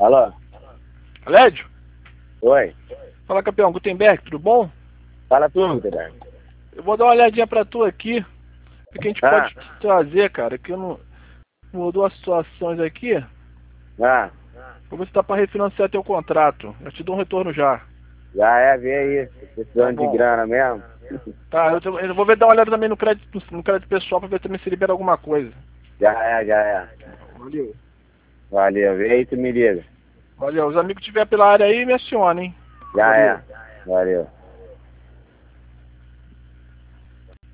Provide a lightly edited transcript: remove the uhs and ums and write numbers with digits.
Alô? Lédio? Oi. Fala, campeão. Gutenberg, tudo bom? Fala tudo, Gutenberg. Eu vou dar uma olhadinha pra tu aqui. O que a gente pode trazer, cara? Que eu não... Mudou as situações aqui. Vou ver se dá pra refinanciar teu contrato. Eu te dou um retorno já. Já é, vê aí. Tô precisando de grana mesmo. Tá, eu vou ver dar uma olhada também no crédito pessoal pra ver também se libera alguma coisa. Já é. Valeu. Valeu, vê aí, tu me liga. Valeu. Os amigos que tiver pela área aí, me aciona, hein? Já é. Valeu.